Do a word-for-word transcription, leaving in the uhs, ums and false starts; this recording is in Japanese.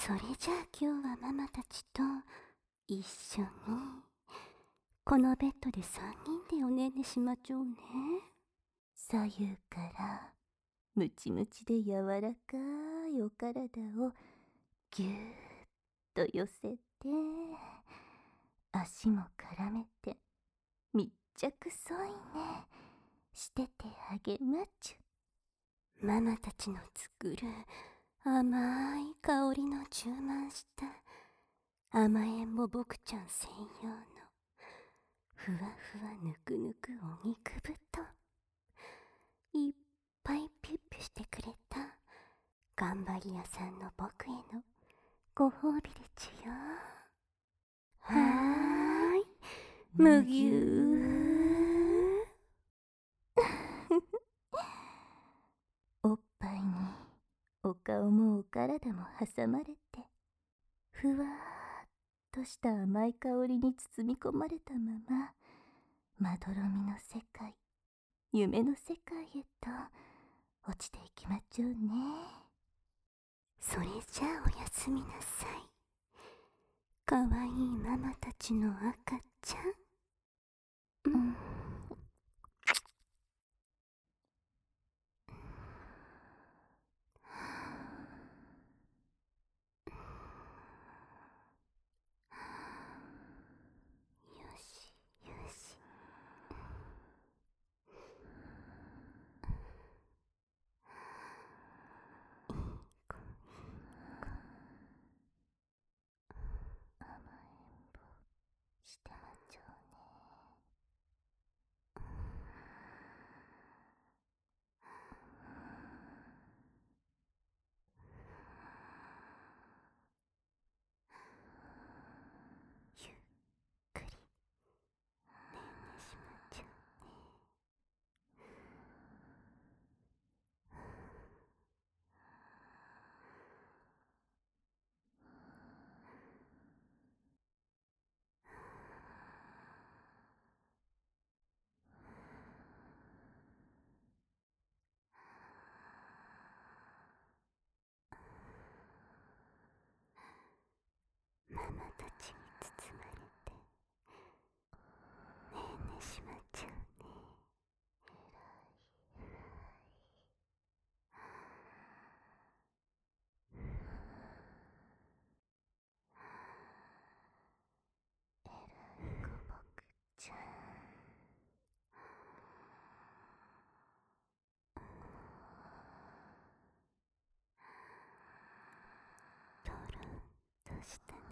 それじゃあ今日はママたちと一緒にこのベッドでさんにんでおねんねしまちょうね。左右からムチムチで柔らかいお体をぎゅーっと寄せて、足も絡めて密着添いねしててあげまちゅ。ママたちの作る甘い香りの充満した甘えんぼ僕ちゃん専用のふわふわぬくぬくお肉布団、いっぱいピュッピュしてくれた頑張り屋さんの僕へのご褒美でちゅよ。はーい、むぎゅーおっぱいにお顔もお体も挟まれて、ふわーっとした甘い香りに包み込まれたまま、まどろみの世界、夢の世界へと落ちていきまちょうね。それじゃあおやすみなさい。かわいいママたちの赤ちゃん。うん。よしよし。いい子いい子。甘えんぼしてまちょうね。ゆっくりねんねしまちょうね。ママたちに包まれてねんねしまちょうね。えらい子僕ちゃん。とろんとしたね